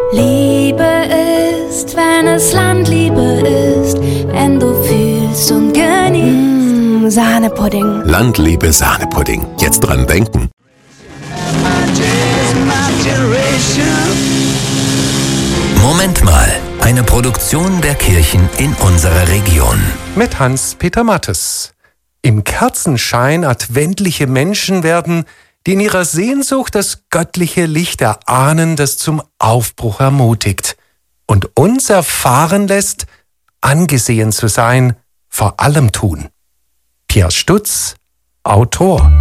Liebe ist, wenn es Landliebe ist, wenn du fühlst und genießt. Sahnepudding. Landliebe Sahnepudding. Jetzt dran denken. Moment mal, eine Produktion der Kirchen in unserer Region. Mit Hans-Peter Mattes. Im Kerzenschein adventliche Menschen werden, die in ihrer Sehnsucht das göttliche Licht erahnen, das zum Aufbruch ermutigt und uns erfahren lässt, angesehen zu sein, vor allem tun. Pierre Stutz, Autor.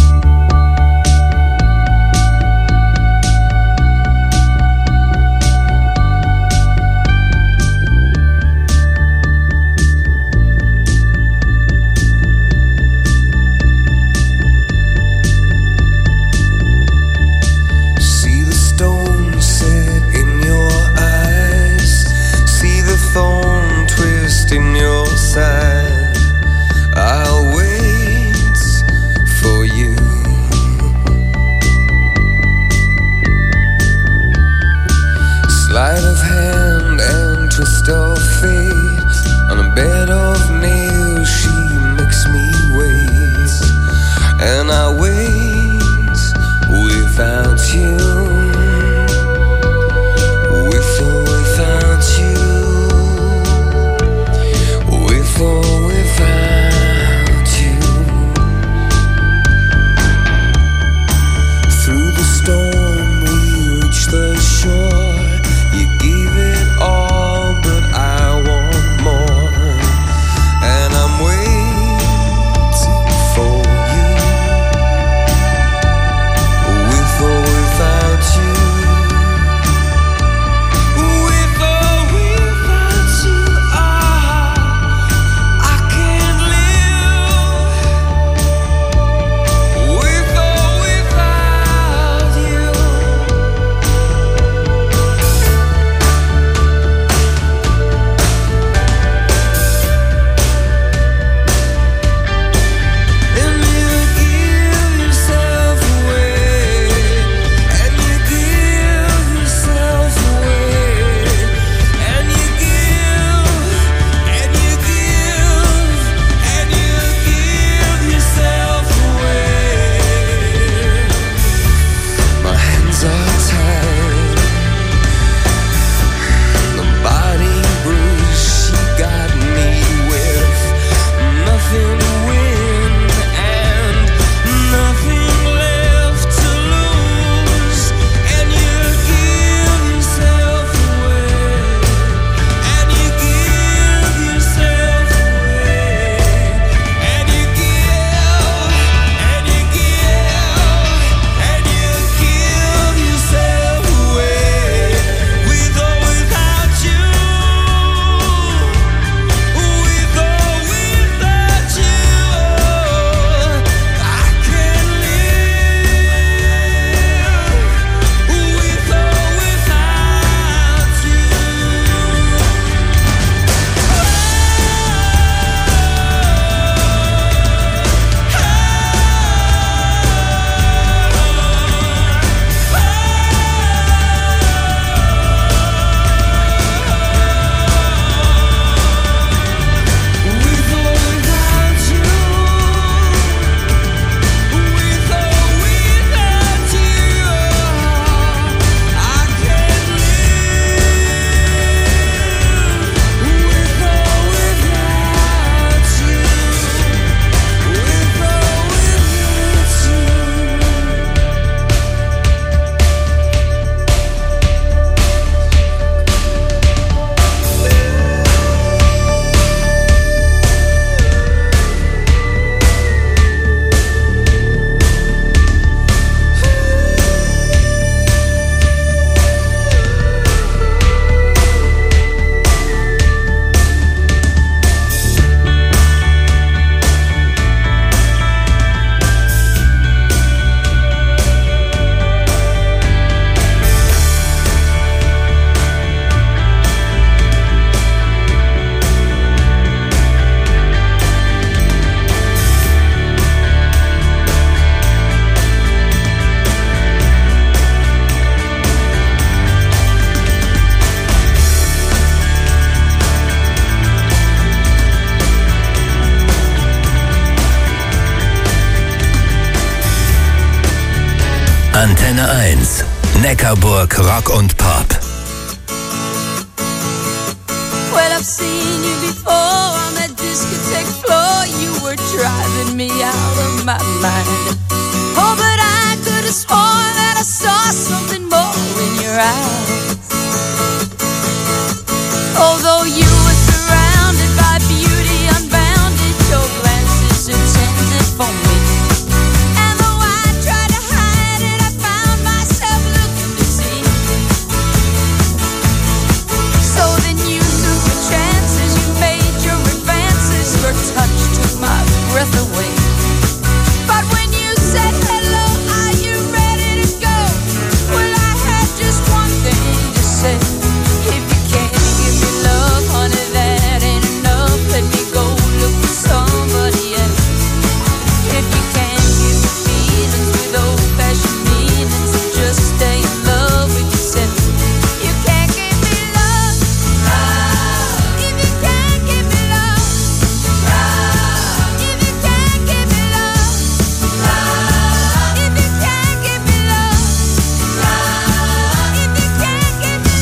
In your side, I'll wait for you. Sleight of hand and twist of fate. On a bed of nails, she makes me wait, and I wait without you. Antenne 1, Neckarburg Rock und Pop. Well, I've seen you before on that discotheque floor. You were driving me out of my mind. Oh, but I could have sworn that I saw something more in your eyes. Although you were surrounded by beauty unbounded, your glances intended for me. And though I tried to hide it, I found myself looking to see. So then you took the chances, you made your advances. Your touch took my breath away. But when you said hello, are you ready to go? Well, I had just one thing to say. If you can't give me love, honey, that ain't enough. Let me go look for somebody else. If you can't give me feelings with old-fashioned meanings, then just stay in love with yourself. You can't give me love, if you can't give me love, if you can't give me love, if you can't give me love, if you can't give me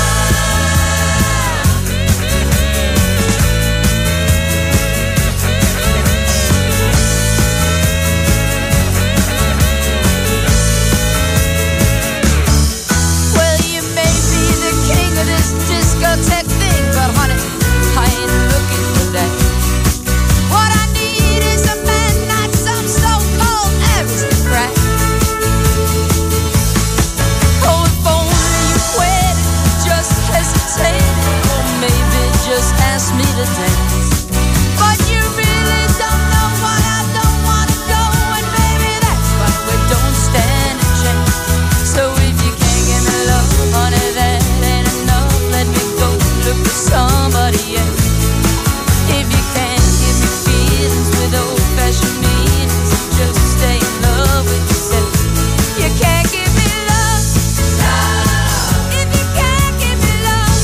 Well, you may be the king of this discotheque thing, but honey, I ain't looking for that. What I need is a man, not some so-called aristocrat. Oh, if only you quit, just hesitated, or maybe just ask me to dance. But you really don't know what I don't want to go, and baby, that's why we don't stand a chance. So if you can't give me love, honey, that ain't enough. Let me go look for somebody else. If you can't give me feelings with old-fashioned meanings, just stay in love with yourself. You can't give me love, if you can't give me love,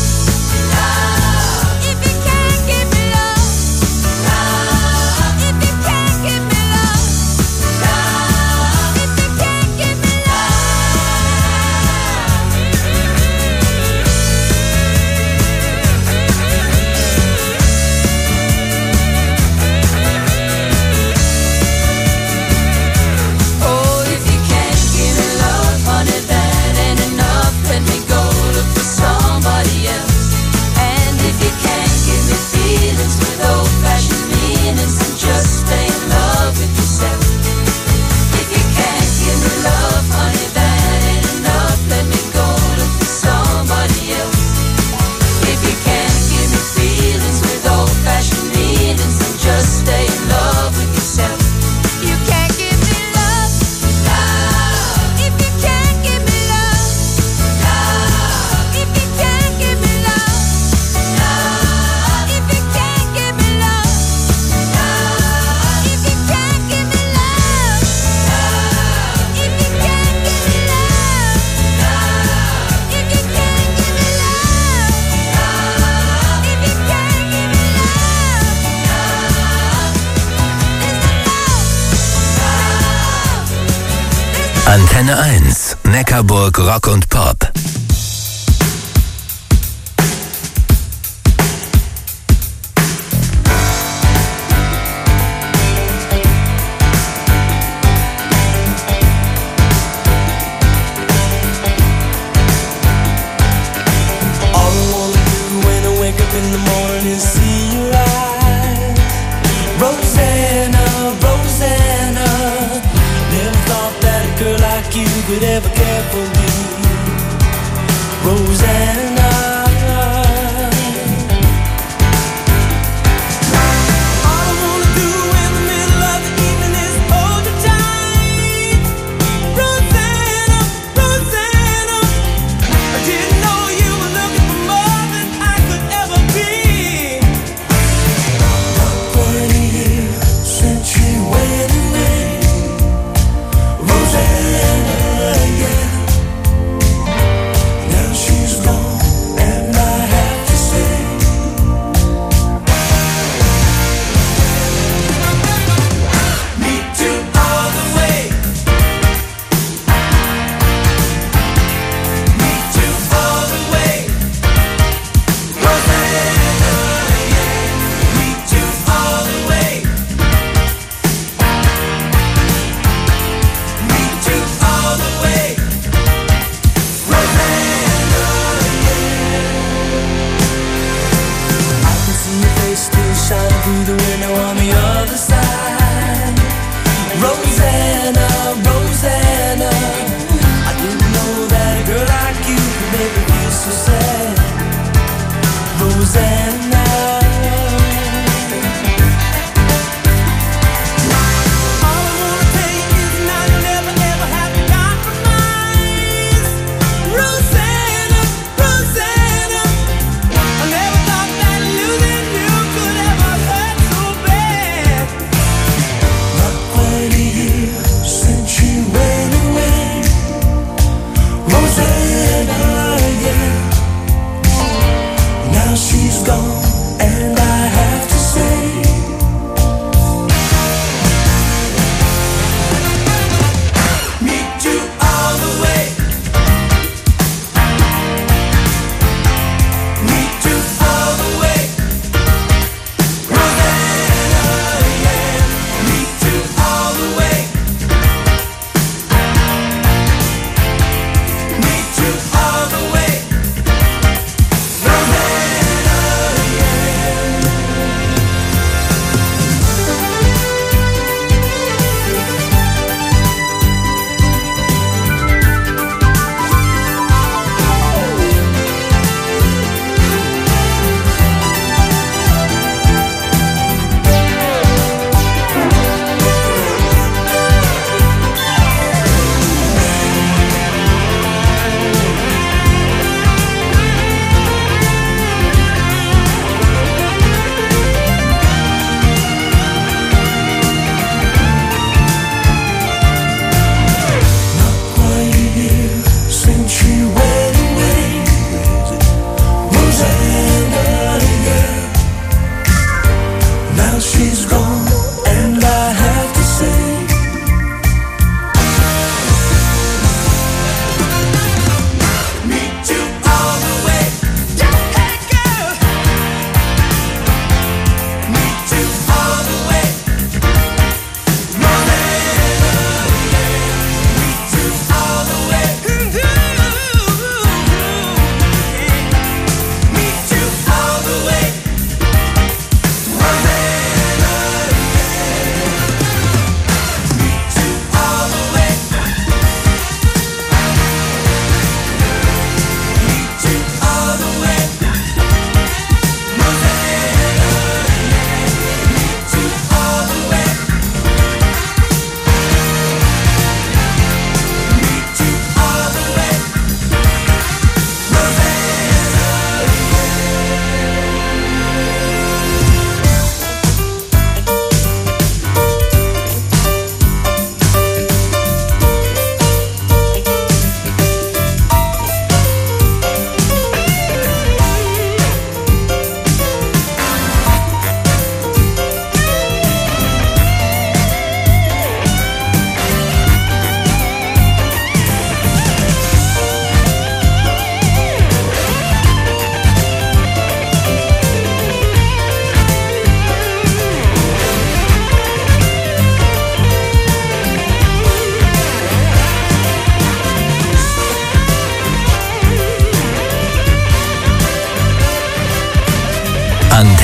if you can't give me love, if you can't give me love, if you can't give me Oh, if you can't give me love, honey, that ain't enough. Let me go look for somebody else. And if you can't give me feelings with old-fashioned meanings, then just stay in love with yourself. If you can't give me love, honey, that ain't enough. Let me go look for somebody else. If you can't give me feelings with old-fashioned meanings, then just stay in love with yourself. You can't give me love, if you can't give me love, if you can't give me love, if you can't give me love, if you can't give me love, if you can't give me love, if you can't give me love, if you can't give me Antenne 1, Neckarburg Rock und Pop. All I wanna do when I wake up in the morning is see your eyes. Rosanna, Rosanna, never thought that a girl like you could ever care for me. Rosanna. All I wanna do in the middle of the evening is hold you tight. Rosanna, Rosanna, I didn't know you were looking for more than I could ever be. 20 years since she went away, Rosanna, yeah. Now she's gone.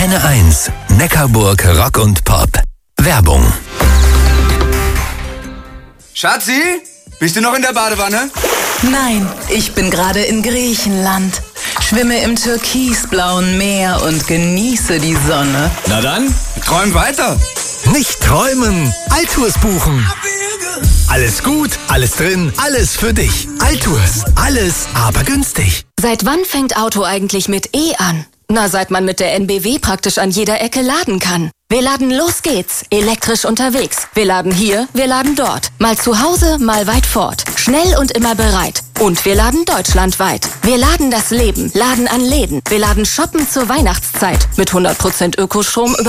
Antenne 1, Neckarburg Rock und Pop. Werbung. Schatzi, bist du noch in der Badewanne? Nein, ich bin gerade in Griechenland. Schwimme im türkisblauen Meer und genieße die Sonne. Na dann, träum weiter. Nicht träumen, Altours buchen. Alles gut, alles drin, alles für dich. Altours, alles aber günstig. Seit wann fängt Auto eigentlich mit E an? Na, seit man mit der NBW praktisch an jeder Ecke laden kann. Wir laden Los geht's, elektrisch unterwegs. Wir laden hier, wir laden dort. Mal zu Hause, mal weit fort. Schnell und immer bereit. Und wir laden deutschlandweit. Wir laden das Leben, laden an Läden. Wir laden shoppen zur Weihnachtszeit. Mit 100% Ökostrom über